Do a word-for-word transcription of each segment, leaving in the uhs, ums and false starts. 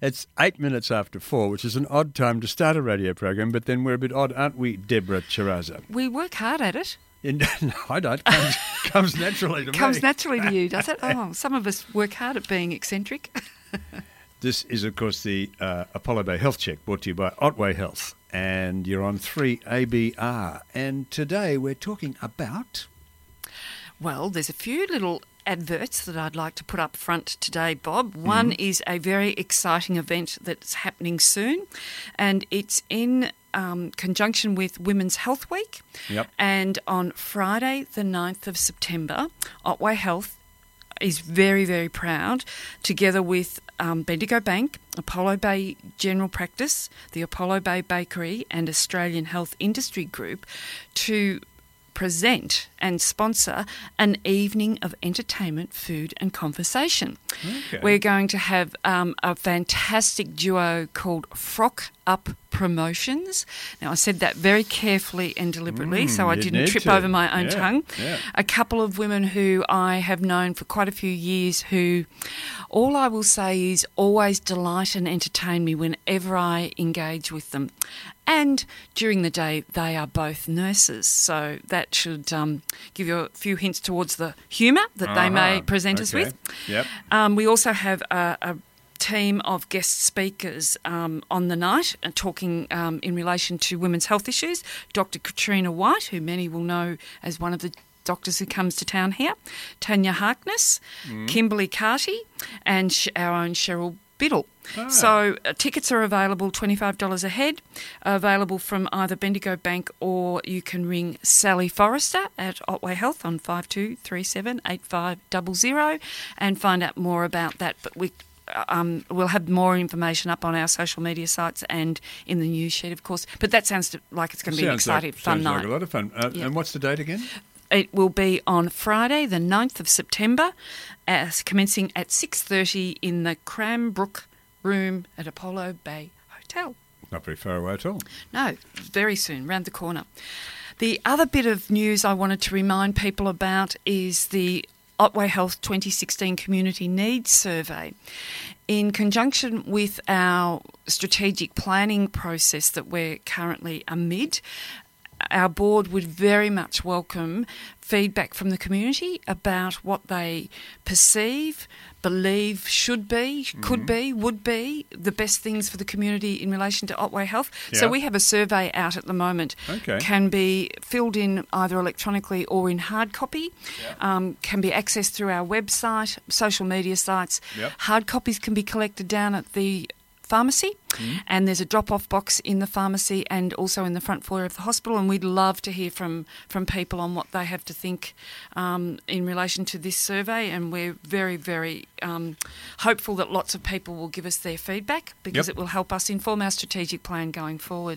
It's eight minutes after four, which is an odd time to start a radio program, but then we're a bit odd, aren't we, Deborah Chiraza? We work hard at it. In, no, I don't. Comes, comes naturally to me. Comes naturally to you, does it? Oh, some of us work hard at being eccentric. This is, of course, the uh, Apollo Bay Health Check, brought to you by Otway Health. And you're on three A B R. And today we're talking about... Well, there's a few little adverts that I'd like to put up front today, Bob. One mm. is a very exciting event that's happening soon, and it's in um, conjunction with Women's Health Week. Yep. And on Friday, the ninth of September, Otway Health is very, very proud, together with um, Bendigo Bank, Apollo Bay General Practice, the Apollo Bay Bakery and Australian Health Industry Group, to present and sponsor an evening of entertainment, food and conversation. Okay. We're going to have um, a fantastic duo called Frock Up Promotions. Now, I said that very carefully and deliberately, Mm, so I you didn't need trip to. over my own Yeah, tongue. yeah. A couple of women who I have known for quite a few years who, all I will say is, always delight and entertain me whenever I engage with them. And during the day, they are both nurses, so that should um, give you a few hints towards the humour that Uh-huh. they may present us Okay. with. Yep. Um, we also have a, a team of guest speakers um, on the night uh, talking um, in relation to women's health issues. Doctor Katrina White, who many will know as one of the doctors who comes to town here, Tanya Harkness, Mm. Kimberly Carty, and sh- our own Cheryl Biddle. Ah. So uh, tickets are available, twenty-five dollars a head, available from either Bendigo Bank, or you can ring Sally Forrester at Otway Health on five two three seven eight five zero zero and find out more about that. But we um, we'll have more information up on our social media sites and in the news sheet, of course. But that sounds like it's going to be an Sounds like- exciting, fun sounds night. like a lot of fun. Uh, Yeah. And what's the date again? It will be on Friday, the ninth of September, as commencing at six thirty in the Cranbrook Room at Apollo Bay Hotel. Not very far away at all. No, very soon, round the corner. The other bit of news I wanted to remind people about is the Otway Health twenty sixteen Community Needs Survey. In conjunction with our strategic planning process that we're currently amid, our board would very much welcome feedback from the community about what they perceive, believe should be, could Mm-hmm. be, would be the best things for the community in relation to Otway Health. Yeah. So we have a survey out at the moment. Okay. Can be filled in either electronically or in hard copy. Yeah. Um, can be accessed through our website, social media sites. Yep. Hard copies can be collected down at the pharmacy, Mm. and there's a drop-off box in the pharmacy and also in the front foyer of the hospital, and we'd love to hear from, from people on what they have to think um, in relation to this survey, and we're very, very um, hopeful that lots of people will give us their feedback because Yep. it will help us inform our strategic plan going forward.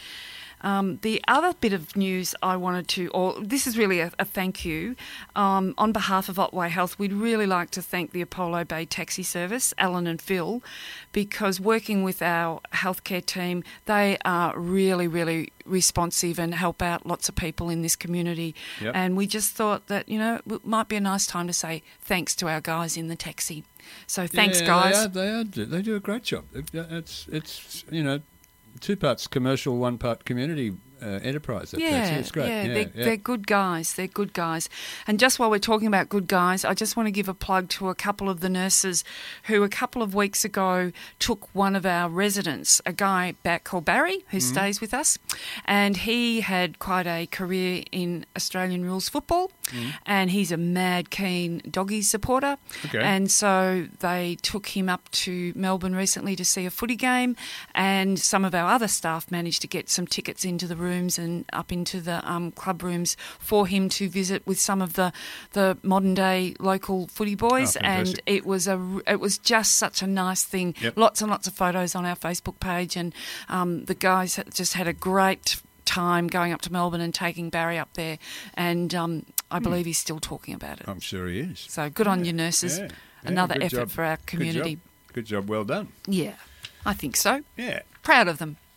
Um, the other bit of news I wanted to, or this is really a, a thank you, um, on behalf of Otway Health, we'd really like to thank the Apollo Bay Taxi Service, Alan and Phil, because working with our healthcare team, they are really, really responsive and help out lots of people in this community. Yep. And we just thought that, you know, it might be a nice time to say thanks to our guys in the taxi. So thanks, yeah, guys. They are, they are. They do a great job. It's, it's you know, two parts commercial, one part community uh, enterprise. That Yeah, taxi. It's great. yeah, Yeah, they're, yeah. they're good guys. They're good guys. And just while we're talking about good guys, I just want to give a plug to a couple of the nurses who a couple of weeks ago took one of our residents, a guy back called Barry, who Mm-hmm. stays with us, and he had quite a career in Australian rules football, Mm-hmm. and he's a mad keen doggies supporter. Okay. And so they took him up to Melbourne recently to see a footy game, and some of our other staff managed to get some tickets into the rooms and up into the um, club rooms for him to visit with some of the, the modern day local footy boys, Oh, and fantastic. it was a r- it was just such a nice thing. Yep. Lots and lots of photos on our Facebook page, and um, the guys had- just had a great time going up to Melbourne and taking Barry up there, and um, I believe he's still talking about it. I'm sure he is. So good on Yeah, you, nurses. yeah, yeah, Another good effort job. for our Good community. job. Good job. Well done. Yeah, I think so. Yeah. Proud of them.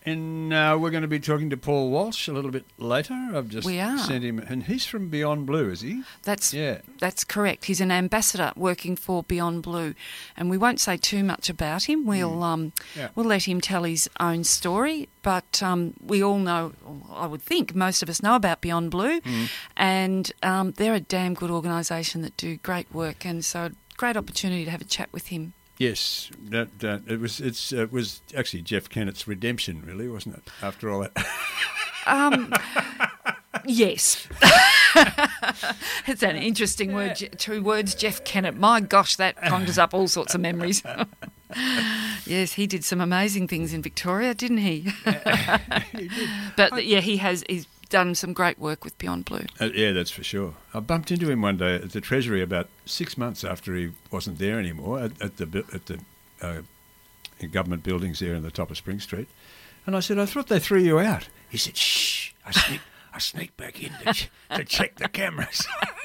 And uh, we're going to be talking to Paul Walsh a little bit later. I've just We are. sent him, and he's from Beyond Blue, is he? That's Yeah. that's correct. He's an ambassador working for Beyond Blue, and we won't say too much about him. We'll um, Yeah. we'll let him tell his own story. But um, we all know, I would think, most of us know about Beyond Blue, and um, they're a damn good organisation that do great work, and so great opportunity to have a chat with him. Yes, that, that it was. It's uh, it was actually Jeff Kennett's redemption, really, wasn't it? After all that. Um, yes. It's an interesting word, Je- two words, Jeff Kennett. My gosh, that conjures up all sorts of memories. Yes, he did some amazing things in Victoria, didn't he? He did. But yeah, he has. He's done some great work with Beyond Blue. Uh, yeah, that's for sure. I bumped into him one day at the Treasury about six months after he wasn't there anymore at, at the bu- at the uh, government buildings there in the top of Spring Street, and I said, "I thought they threw you out." He said, "Shh, I sneak, I sneaked back in to, ch- to check the cameras."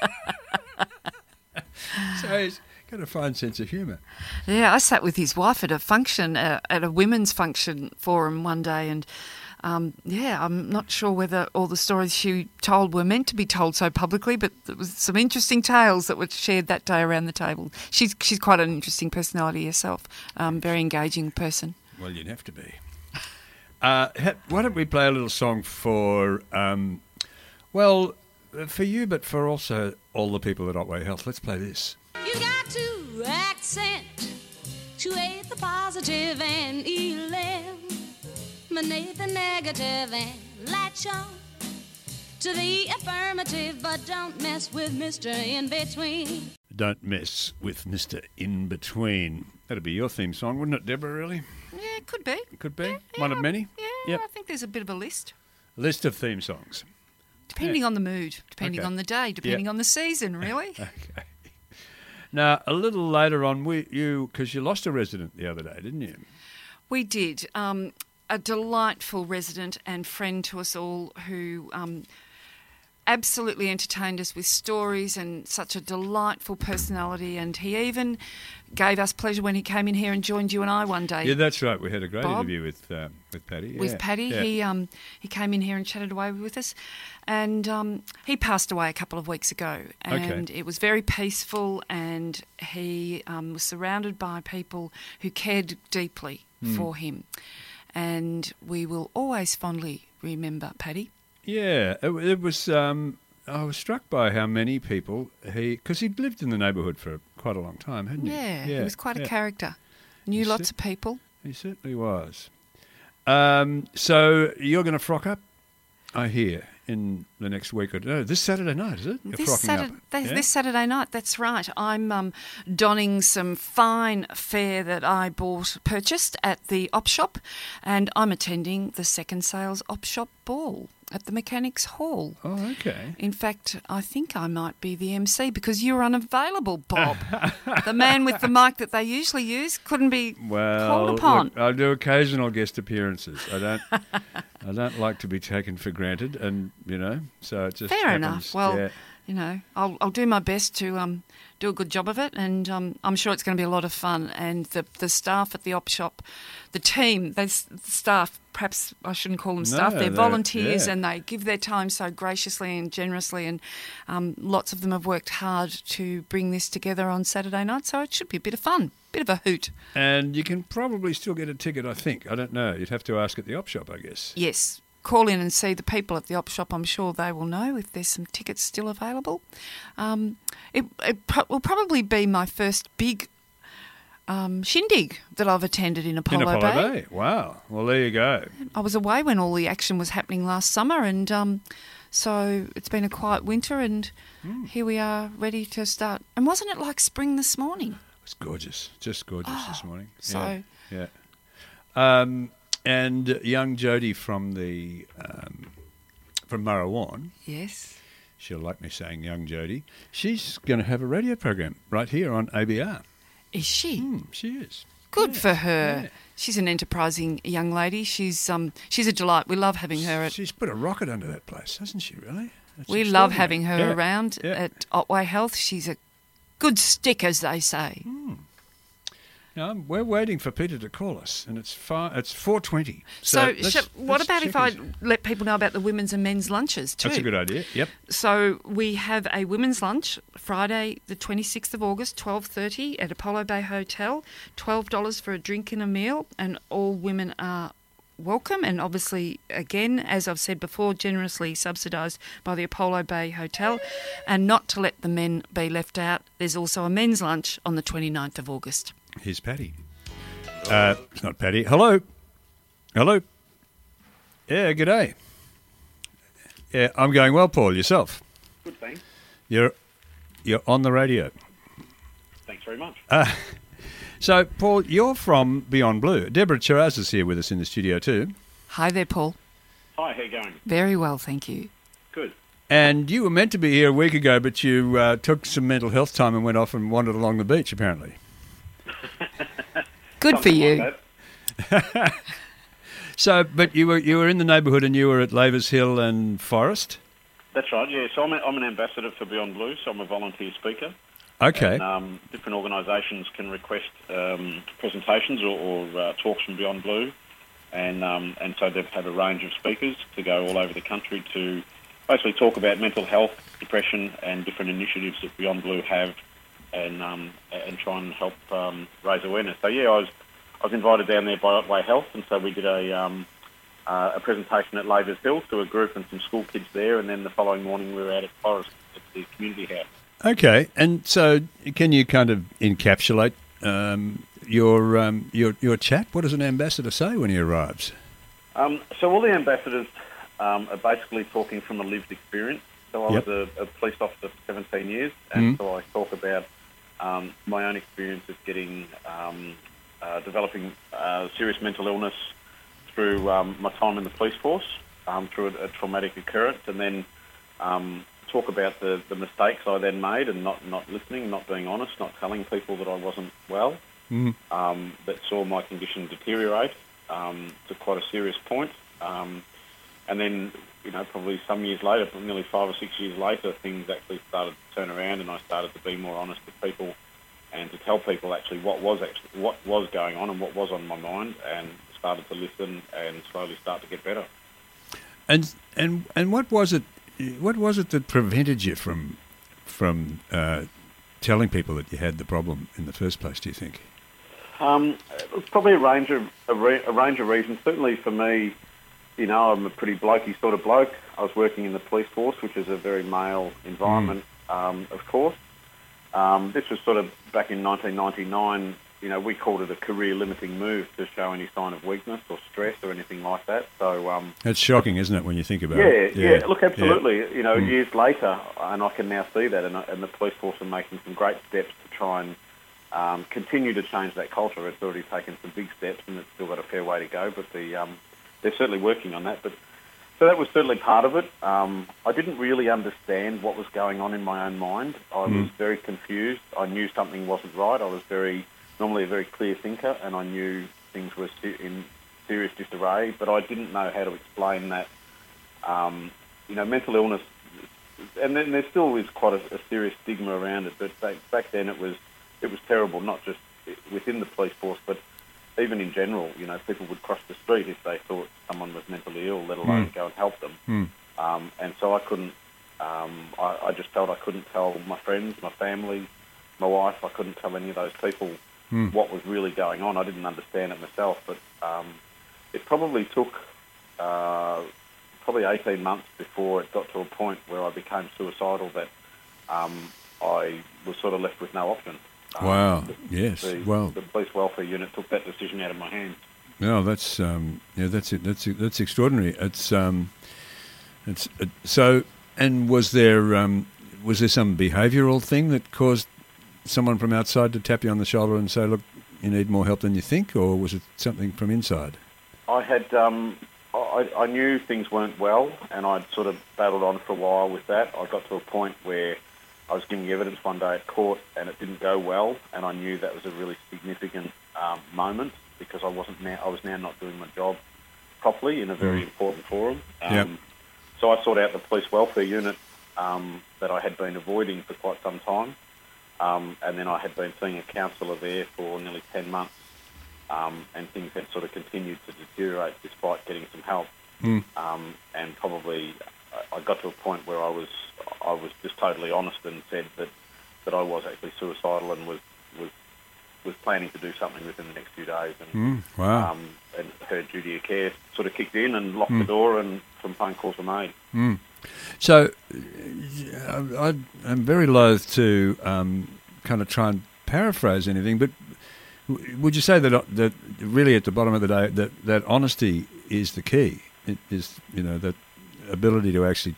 So he's got a fine sense of humour. Yeah, I sat with his wife at a function, uh, at a women's function forum one day, and um, yeah, I'm not sure whether all the stories she told were meant to be told so publicly, but there was some interesting tales that were shared that day around the table. She's she's quite an interesting personality herself, um, very engaging person. Well, you'd have to be. Uh, ha- why don't we play a little song for, um, well, uh, for you, but for also all the people at Otway Health. Let's play this. You got to accent, to the positive and eliminate the negative and latch on to the affirmative, but don't mess with Mister In Between. Don't mess with Mister In Between. That'd be your theme song, wouldn't it, Deborah, really? Yeah, it could be. Could be. Yeah, One of yeah, many. Yeah, Yep. I think there's a bit of a list. List of theme songs. Depending on the mood, depending Okay. on the day, depending on the season, really. Okay. Now, a little later on, we you because you lost a resident the other day, didn't you? We did. Um, a delightful resident and friend to us all who um, absolutely entertained us with stories and such a delightful personality. And he even gave us pleasure when he came in here and joined you and I one day. Yeah, that's right. We had a great Bob? interview with uh, with Paddy. With yeah. Paddy, Yeah. he um, he came in here and chatted away with us, and um, he passed away a couple of weeks ago. And Okay. it was very peaceful, and he um, was surrounded by people who cared deeply Hmm. for him, and we will always fondly remember Paddy. Yeah, it, it was. Um, I was struck by how many people he, because he'd lived in the neighbourhood for quite a long time, hadn't he? Yeah, he was quite a yeah. character. Knew He's lots si- of people. He certainly was. Um, so you're going to frock up, I hear, in the next week or no, this Saturday night, is it? You're This frocking Saturday, up. th- Yeah? this Saturday night, that's right. I'm um, donning some fine fare that I bought, purchased at the op shop, and I'm attending the Second Sales op shop ball at the Mechanics Hall. Oh, okay. In fact, I think I might be the M C because you're unavailable, Bob. The man with the mic that they usually use couldn't be Well, called upon. look, I do occasional guest appearances. I don't. I don't like to be taken for granted, and you know, so it just Fair happens. enough. Well, yeah. you know, I'll I'll do my best to um do a good job of it, and um, I'm sure it's going to be a lot of fun. And the the staff at the op shop, the team, they the staff. Perhaps I shouldn't call them staff. No, they're they're- volunteers, yeah. and they give their time so graciously and generously. And um, lots of them have worked hard to bring this together on Saturday night. So it should be a bit of fun, bit of a hoot. And you can probably still get a ticket. I think. I don't know. You'd have to ask at the op shop, I guess. Yes. Call in and see the people at the op shop. I'm sure they will know if there's some tickets still available. Um, it it pro- will probably be my first big um, shindig that I've attended in Apollo, In Apollo Bay. Bay. Wow. Well, there you go. I was away when all the action was happening last summer, and um, so it's been a quiet winter, and Hmm. here we are ready to start. And wasn't it like spring this morning? It's gorgeous. Just gorgeous this morning. so- Yeah. yeah. Um, and young Jodie from the um, from Murrawarn. Yes. She'll like me saying young Jodie. She's going to have a radio program right here on A B R. Is she? Hmm, she is. Good Yeah, for her. yeah. She's an enterprising young lady. She's um she's a delight. We love having her at She's put a rocket under that place, hasn't she, really? That's We love extraordinary. having her Yeah, around yeah. at Otway Health. She's a good stick, as they say. No, we're waiting for Peter to call us, and it's far, it's four twenty. So, let's- shall, what let's about if check I his- let people know about the women's and men's lunches too? That's a good idea. Yep. So we have a women's lunch Friday, the twenty-sixth of August, twelve thirty at Apollo Bay Hotel. Twelve dollars for a drink and a meal, and all women are welcome. And obviously, again, as I've said before, generously subsidised by the Apollo Bay Hotel. And not to let the men be left out, there's also a men's lunch on the twenty-ninth of August. Here's Patty. Uh, it's not Patty. Hello. Hello. Yeah, g'day. Yeah, I'm going well, Paul. Yourself? Good, thanks. You're you're on the radio. Thanks very much. Uh, so, Paul, you're from Beyond Blue. Deborah Chiraz is here with us in the studio too. Hi there, Paul. Hi, how you going? Very well, thank you. Good. And you were meant to be here a week ago, but you uh, took some mental health time and went off and wandered along the beach, apparently. Good for Something you. like that. So, but you were you were in the neighbourhood and you were at Lavers Hill and Forest? That's right, yeah. So I'm, a, I'm an ambassador for Beyond Blue, so I'm a volunteer speaker. Okay. And, um, different organisations can request um, presentations or, or uh, talks from Beyond Blue. And um, and so they've had a range of speakers to go all over the country to basically talk about mental health, depression, and different initiatives that Beyond Blue have, and um, and try and help um, raise awareness. So yeah, I was I was invited down there by Otway Health, and so we did a um, uh, a presentation at Lavers Hill to a group and some school kids there, and then the following morning we were out at Forest at the community house. Okay. And so, can you kind of encapsulate um, your um, your your chat? What does an ambassador say when he arrives? Um, so all the ambassadors um, are basically talking from a lived experience. So I Yep. was a, a police officer for seventeen years, and Mm. so I talk about um, my own experience of getting um, uh, developing uh, serious mental illness through um, my time in the police force, um, through a, a traumatic occurrence, and then um, talk about the, the mistakes I then made and not, not listening, not being honest, not telling people that I wasn't well, Mm. um, that saw my condition deteriorate um, to quite a serious point. Um, and then, you know, probably some years later, nearly five or six years later, things actually started to turn around, and I started to be more honest with people and to tell people actually what was actually what was going on and what was on my mind, and started to listen and slowly start to get better. And and and what was it? What was it that prevented you from from uh, telling people that you had the problem in the first place? Do you think? Um, it was probably a range of a, re- a range of reasons. Certainly for me, you know, I'm a pretty blokey sort of bloke. I was working in the police force, which is a very male environment, um, of course. Um, this was sort of back in nineteen ninety-nine. You know, we called it a career-limiting move to show any sign of weakness or stress or anything like that. So um, That's shocking, isn't it, when you think about yeah, it? yeah, Look, absolutely. Yeah. You know, Mm. years later, and I can now see that, and, and the police force are making some great steps to try and um, continue to change that culture. It's already taken some big steps, and it's still got a fair way to go. But the um, they're certainly working on that. But so that was certainly part of it. Um, I didn't really understand what was going on in my own mind. I Mm. was very confused. I knew something wasn't right. I was very normally a very clear thinker, and I knew things were se- in serious disarray, but I didn't know how to explain that. Um, you know, mental illness, and then there still is quite a, a serious stigma around it, but back, back then it was it was terrible, not just within the police force, but even in general. You know, people would cross the street if they thought someone was mentally ill, let alone Mm. go and help them. Mm. Um, and so I couldn't, um, I, I just felt I couldn't tell my friends, my family, my wife, I couldn't tell any of those people Mm. what was really going on. I didn't understand it myself, but um, it probably took uh, probably eighteen months before it got to a point where I became suicidal, that um, I was sort of left with no option. Um, Wow. the, Yes. The, Well. the police welfare unit took that decision out of my hands. No, that's um, yeah, that's it. That's that's extraordinary. It's um, it's uh, so. And was there um, was there some behavioural thing that caused someone from outside to tap you on the shoulder and say, "Look, you need more help than you think," or was it something from inside? I had, um, I, I knew things weren't well, and I'd sort of battled on for a while with that. I got to a point where I was giving evidence one day at court, and it didn't go well, and I knew that was a really significant um, moment, because I wasn't now, I was now not doing my job properly in a very Mm. important forum. Um, Yep. So I sought out the police welfare unit um, that I had been avoiding for quite some time. Um, and then I had been seeing a counsellor there for nearly ten months, um, and things had sort of continued to deteriorate despite getting some help. Mm. Um, and probably I got to a point where I was I was just totally honest and said that, that I was actually suicidal and was, was was planning to do something within the next few days. And, Mm. Wow. um, and her duty of care sort of kicked in and locked Mm. the door, and some phone calls were made. Mm. So uh, I, I'm very loath to um, kind of try and paraphrase anything, but w- would you say that uh, that really at the bottom of the day that, that honesty is the key? It is, you know, that ability to actually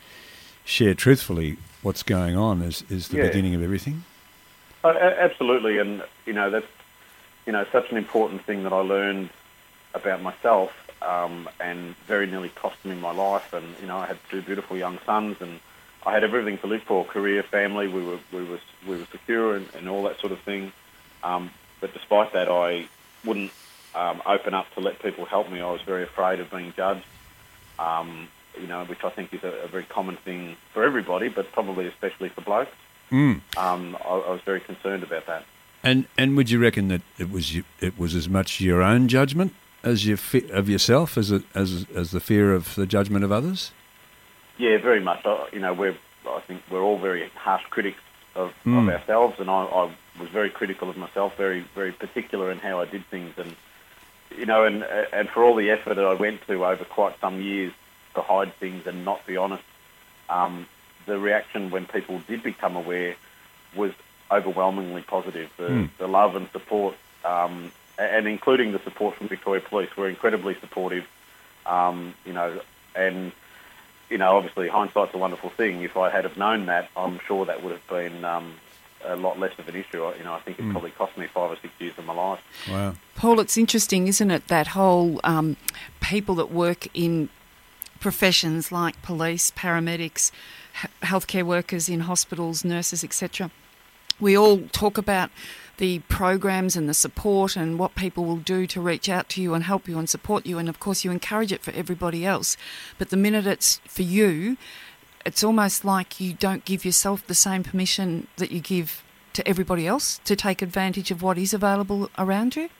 share truthfully what's going on is, is the Yeah. beginning of everything? Uh, a- absolutely, and you know that's you know such an important thing that I learned about myself, um, and very nearly cost me my life. And you know, I had two beautiful young sons, and I had everything to live for: career, family. We were we were we were secure, and, and all that sort of thing. Um, but despite that, I wouldn't um, open up to let people help me. I was very afraid of being judged. Um, you know, which I think is a, a very common thing for everybody, but probably especially for blokes. Mm. Um, I, I was very concerned about that. And and would you reckon that it was you, it was as much your own judgment as your fe- of yourself as a, as as the fear of the judgment of others? Yeah, very much. I, you know, we're I think we're all very harsh critics of, Mm. of ourselves, and I, I was very critical of myself, very very particular in how I did things, and you know, and and for all the effort that I went to over quite some years to hide things and not be honest. Um, the reaction when people did become aware was overwhelmingly positive. The, Mm. the love and support, um, and including the support from Victoria Police, were incredibly supportive. Um, you know, and you know, obviously hindsight's a wonderful thing. If I had have known that, I'm sure that would have been um, a lot less of an issue. You know, I think it Mm. probably cost me five or six years of my life. Wow. Paul, it's interesting, isn't it, that whole um, people that work in professions like police, paramedics, h- healthcare workers in hospitals, nurses, et cetera. We all talk about the programs and the support and what people will do to reach out to you and help you and support you, and of course you encourage it for everybody else. But the minute it's for you, it's almost like you don't give yourself the same permission that you give to everybody else to take advantage of what is available around you.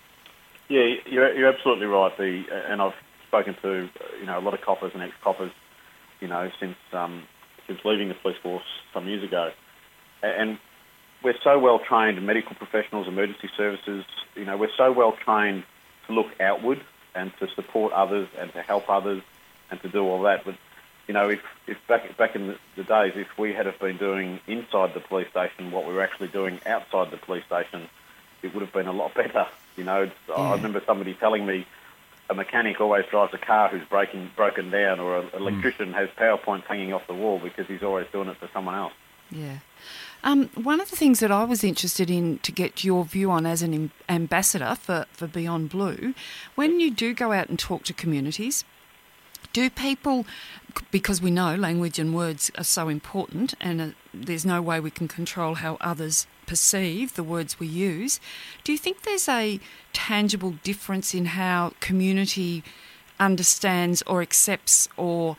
Yeah, you're, you're absolutely right. The and I've spoken to you know a lot of coppers and ex-coppers, you know, since um, since leaving the police force some years ago, and we're so well trained, medical professionals, emergency services. You know, we're so well trained to look outward and to support others and to help others and to do all that. But you know, if, if back back in the, the days, if we had have been doing inside the police station what we were actually doing outside the police station, it would have been a lot better. You know, it's, Yeah. I remember somebody telling me a mechanic always drives a car who's breaking broken down, or an electrician has PowerPoint hanging off the wall because he's always doing it for someone else. Yeah. Um, one of the things that I was interested in to get your view on as an am- ambassador for, for Beyond Blue, when you do go out and talk to communities, do people, because we know language and words are so important and uh, there's no way we can control how others perceive the words we use, do you think there's a tangible difference in how community understands or accepts or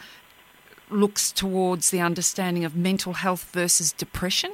looks towards the understanding of mental health versus depression?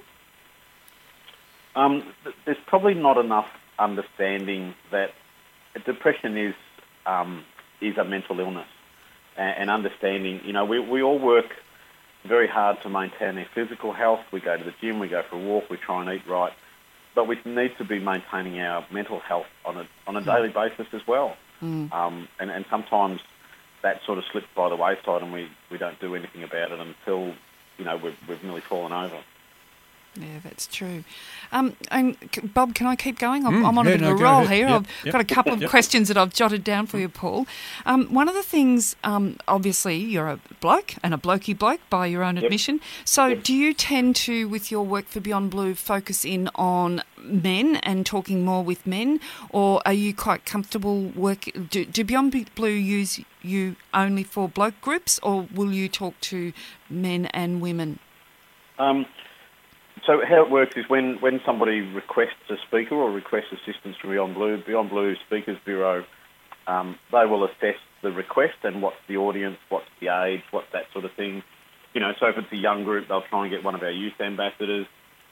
Um, th- there's probably not enough understanding that depression is um, is a mental illness, and, and understanding. You know, we we all work very hard to maintain our physical health. We go to the gym, we go for a walk, we try and eat right, but we need to be maintaining our mental health on a on a daily basis as well. Mm. Um, and and sometimes that sort of slips by the wayside, and we, we don't do anything about it until you know we've we've nearly fallen over. Yeah, that's true. Um, and c- Bob, can I keep going? I'm, Mm, I'm on yeah, a bit no, of a go roll ahead. here. Yep, I've yep. got a couple of Yep. questions that I've jotted down for you, Paul. Um, one of the things, um, obviously, you're a bloke and a blokey bloke by your own Yep. admission. So Yep. do you tend to, with your work for Beyond Blue, focus in on men and talking more with men? Or are you quite comfortable work? Do, do Beyond Blue use you only for bloke groups, or will you talk to men and women? Um, so how it works is when, when somebody requests a speaker or requests assistance from Beyond Blue, Beyond Blue Speakers Bureau, um, they will assess the request and what's the audience, what's the age, what's that sort of thing. You know, so if it's a young group, they'll try and get one of our youth ambassadors.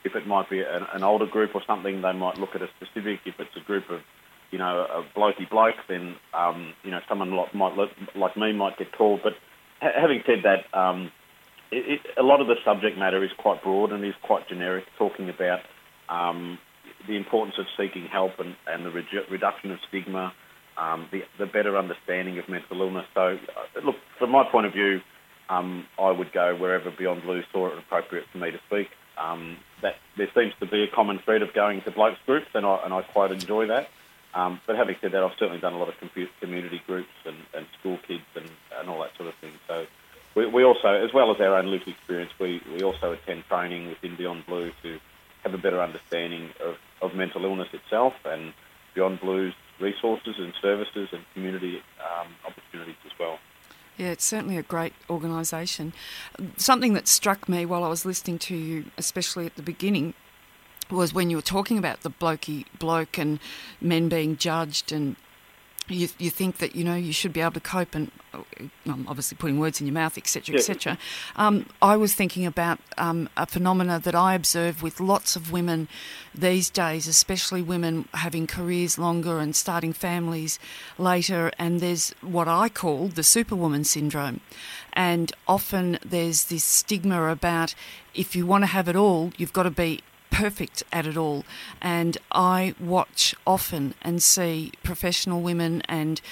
if it might be an, an older group or something, they might look at a specific. If it's a group of, you know, a blokey bloke, then, um, you know, someone like, might, like me might get called. But ha- having said that, um, it, it, a lot of the subject matter is quite broad and is quite generic, talking about um, the importance of seeking help and, and the redu- reduction of stigma, um, the, the better understanding of mental illness. So, uh, look, from my point of view, um, I would go wherever Beyond Blue saw it appropriate for me to speak. Um, that there seems to be a common thread of going to blokes groups, and I, and I quite enjoy that. Um, but having said that, I've certainly done a lot of community groups and, and school kids and, and all that sort of thing. So we, we also, as well as our own lived experience, we, we also attend training within Beyond Blue to have a better understanding of, of mental illness itself and Beyond Blue's resources and services and community um, opportunities as well. Yeah, it's certainly a great organisation. Something that struck me while I was listening to you, especially at the beginning, was when you were talking about the blokey bloke and men being judged, and you you think that, you know, you should be able to cope, and I'm obviously putting words in your mouth, et cetera, et cetera. Um, I was thinking about um, a phenomena that I observe with lots of women these days, especially women having careers longer and starting families later, and there's what I call the superwoman syndrome. And often there's this stigma about if you want to have it all, you've got to be perfect at it all. And I watch often and see professional women and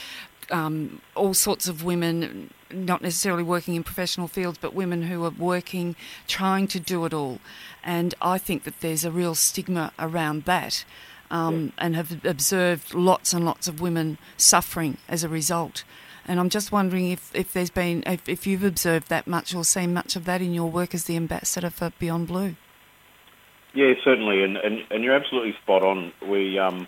um, all sorts of women, not necessarily working in professional fields, but women who are working, trying to do it all. And I think that there's a real stigma around that, um, yeah. and have observed lots and lots of women suffering as a result. And I'm just wondering if, if there's been, if, if you've observed that much or seen much of that in your work as the ambassador for Beyond Blue. Yeah, certainly, and, and, and you're absolutely spot on. We, um,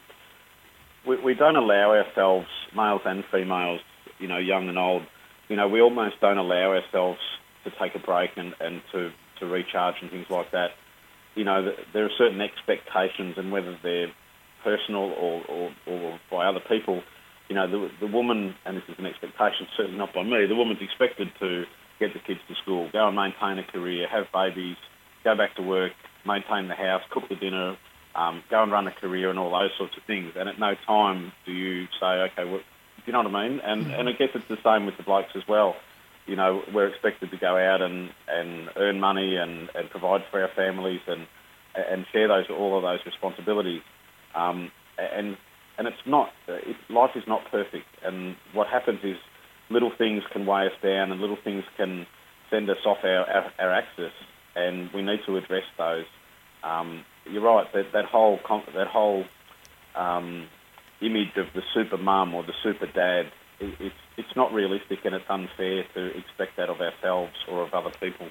we we don't allow ourselves, males and females, you know, young and old, you know, we almost don't allow ourselves to take a break and, and to, to recharge and things like that. You know, there are certain expectations, and whether they're personal or, or, or by other people, you know, the, the woman, and this is an expectation, certainly not by me, the woman's expected to get the kids to school, go and maintain a career, have babies, go back to work, maintain the house, cook the dinner, um, go and run a career and all those sorts of things. And at no time do you say, okay, well, do you know what I mean? And mm-hmm. and I guess it's the same with the blokes as well. You know, we're expected to go out and, and earn money and, and provide for our families and and share those all of those responsibilities. Um, and and it's not, it, life is not perfect. And what happens is little things can weigh us down and little things can send us off our, our, our axis. And we need to address those. Um, you're right, that, that whole that whole um, image of the super mum or the super dad, it, it's, it's not realistic, and it's unfair to expect that of ourselves or of other people.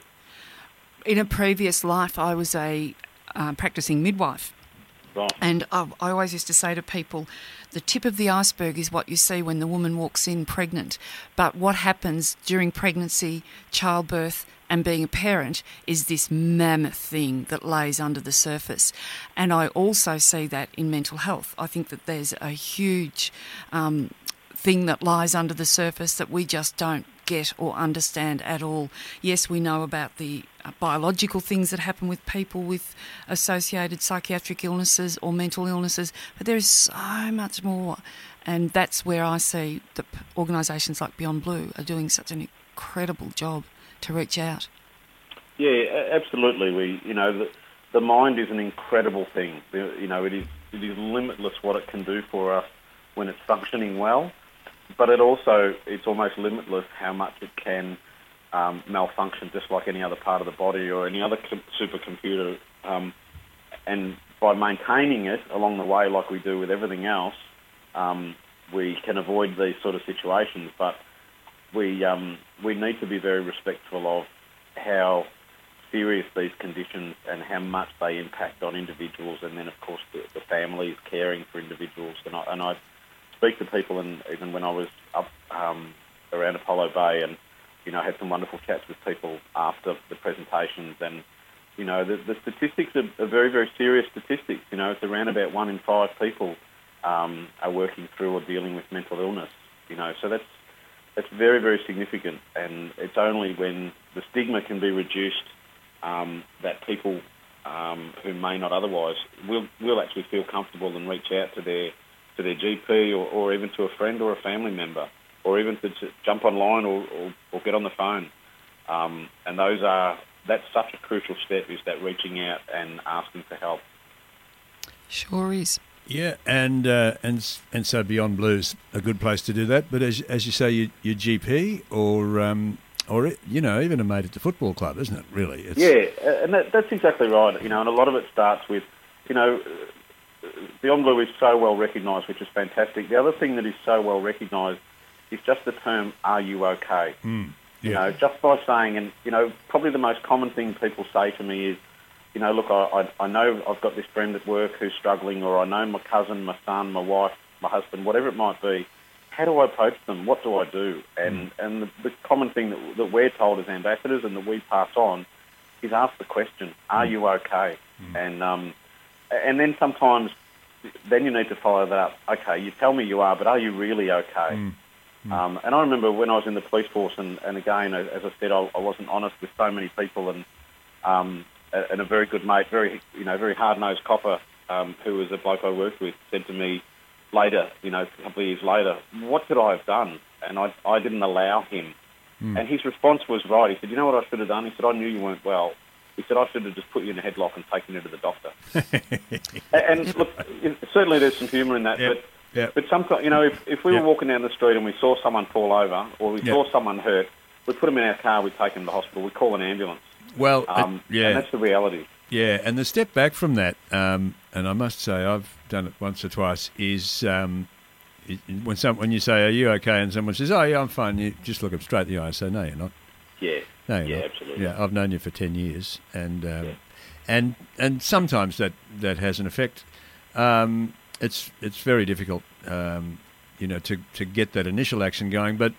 In a previous life, I was a uh, practicing midwife. Right. And I, I always used to say to people, the tip of the iceberg is what you see when the woman walks in pregnant. But what happens during pregnancy, childbirth, and being a parent is this mammoth thing that lays under the surface. And I also see that in mental health. I think that there's a huge um, thing that lies under the surface that we just don't get or understand at all. Yes, we know about the uh, biological things that happen with people with associated psychiatric illnesses or mental illnesses, but there is so much more. And that's where I see that organisations like Beyond Blue are doing such an incredible job to reach out. Yeah, absolutely. We, you know, the, the mind is an incredible thing. You know, it is it is limitless what it can do for us when it's functioning well, but it also, it's almost limitless how much it can um, malfunction, just like any other part of the body or any other com- supercomputer. Um, and by maintaining it along the way, like we do with everything else, um, we can avoid these sort of situations. But we um, we need to be very respectful of how serious these conditions and how much they impact on individuals, and then of course the, the families caring for individuals. And I, and I speak to people, and even when I was up um, around Apollo Bay, and you know, I had some wonderful chats with people after the presentations, and you know, the, the statistics are, are very, very serious statistics. You know, it's around about one in five people um, are working through or dealing with mental illness. You know, so that's It's very, very significant, and it's only when the stigma can be reduced um, that people um, who may not otherwise will will actually feel comfortable and reach out to their to their G P or, or even to a friend or a family member, or even to, to jump online or, or, or get on the phone. Um, and those are that's such a crucial step, is that reaching out and asking for help. Sure is. Yeah, and uh, and and so Beyond Blue's a good place to do that. But as as you say, your, your G P or um, or you know even a mate at the football club, isn't it? Really? It's... Yeah, and that, that's exactly right. You know, and a lot of it starts with, you know, Beyond Blue is so well recognised, which is fantastic. The other thing that is so well recognised is just the term, "Are you okay?" Mm, yeah. You know, just by saying, and you know, probably the most common thing people say to me is, you know, look, I, I, I know I've got this friend at work who's struggling, or I know my cousin, my son, my wife, my husband, whatever it might be. How do I approach them? What do I do? And mm. and the, the common thing that, that we're told as ambassadors and that we pass on is ask the question, "Are mm. you okay?" Mm. And um, and then sometimes, then you need to follow that up. Okay, you tell me you are, but are you really okay? Mm. Mm. Um, and I remember when I was in the police force, and, and again, as I said, I, I wasn't honest with so many people, and um, and a very good mate, very you know, very hard-nosed copper, um, who was a bloke I worked with, said to me later, you know, a couple of years later, what could I have done? And I, I didn't allow him. Mm. And his response was right. He said, you know what I should have done? He said, I knew you weren't well. He said, I should have just put you in a headlock and taken you to the doctor. and, and look, certainly there's some humour in that, yep. but Yep. But sometimes, you know, if, if we yep. were walking down the street and we saw someone fall over, or we yep. saw someone hurt, we put them in our car, we take them to the hospital, we call an ambulance. Well, um, uh, yeah. And that's the reality. Yeah, and the step back from that, um, and I must say I've done it once or twice, is um, it, when some when you say, are you okay? And someone says, oh, yeah, I'm fine. You just look them straight in the eye and say, no, you're not. Yeah. No, you're yeah, not. absolutely. Yeah, I've known you for ten years. And um, yeah. and and sometimes that, that has an effect. Um, it's it's very difficult, um, you know, to, to get that initial action going. But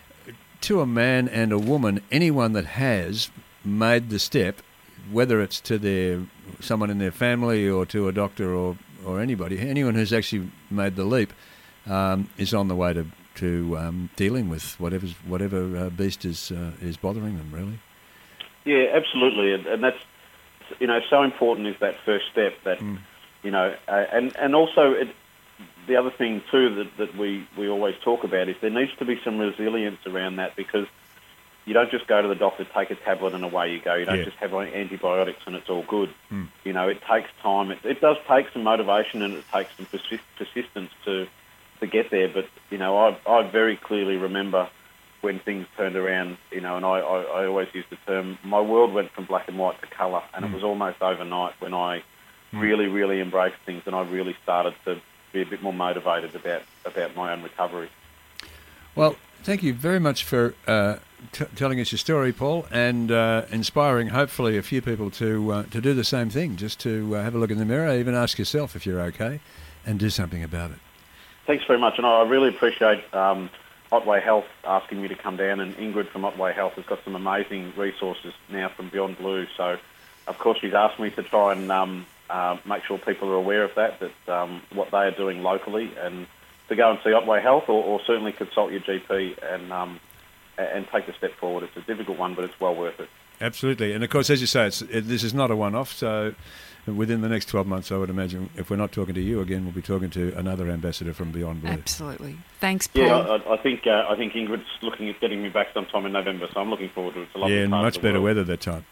to a man and a woman, anyone that has made the step, whether it's to their someone in their family or to a doctor or, or anybody, anyone who's actually made the leap um, is on the way to to um, dealing with whatever's, whatever uh, beast is uh, is bothering them, really. Yeah, absolutely, and, and that's you know so important is that first step. That mm. you know, uh, and and also it, the other thing too that, that we, we always talk about is there needs to be some resilience around that, because you don't just go to the doctor, take a tablet and away you go. You don't yeah. just have antibiotics and it's all good. Mm. You know, it takes time. It, it does take some motivation and it takes some persist, persistence to to get there. But, you know, I, I very clearly remember when things turned around, you know, and I, I, I always use the term, my world went from black and white to colour, and mm. it was almost overnight when I mm. really, really embraced things and I really started to be a bit more motivated about, about my own recovery. Well, thank you very much for uh, t- telling us your story, Paul, and uh, inspiring, hopefully, a few people to uh, to do the same thing, just to uh, have a look in the mirror, even ask yourself if you're okay, and do something about it. Thanks very much, and I really appreciate um, Otway Health asking me to come down, and Ingrid from Otway Health has got some amazing resources now from Beyond Blue, so of course she's asked me to try and um, uh, make sure people are aware of that, that um, what they are doing locally, and to go and see Otway Health, or, or certainly consult your G P and um, and take the step forward. It's a difficult one, but it's well worth it. Absolutely, and of course, as you say, it's, it, this is not a one-off, so within the next twelve months, I would imagine, if we're not talking to you again, we'll be talking to another ambassador from Beyond Blue. Absolutely. Thanks, Paul. Yeah, I, I think uh, I think Ingrid's looking at getting me back sometime in November, so I'm looking forward to it. It's a lovely yeah, and much better world. Weather that time.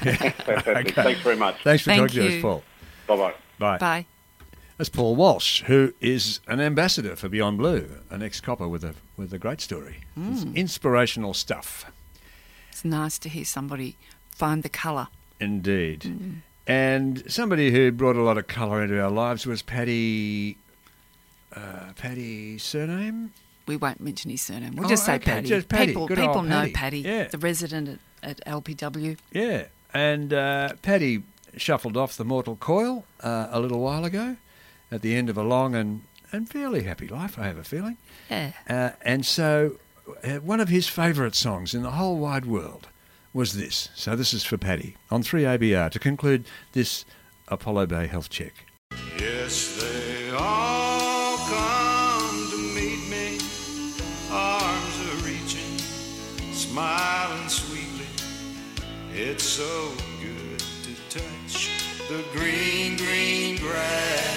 Okay. Thanks very much. Thanks for Thank talking you. to us, Paul. Bye-bye. Bye. Bye. That's Paul Walsh, who is an ambassador for Beyond Blue, an ex-copper with a with a great story. Mm. It's inspirational stuff. It's nice to hear somebody find the colour. Indeed. Mm. And somebody who brought a lot of colour into our lives was Paddy... Uh, Paddy's surname? We won't mention his surname. We'll oh, just say okay, Paddy. Just Paddy. People, people know Paddy, Paddy yeah. the resident at, at L P W. Yeah, and uh, Paddy shuffled off the mortal coil uh, a little while ago at the end of a long and, and fairly happy life, I have a feeling. Yeah. Uh, and so uh, one of his favourite songs in the whole wide world was this. So this is for Paddy on three A B R to conclude this Apollo Bay Health Check. Yes, they all come to meet me, arms are reaching, smiling sweetly. It's so good to touch the green, green grass.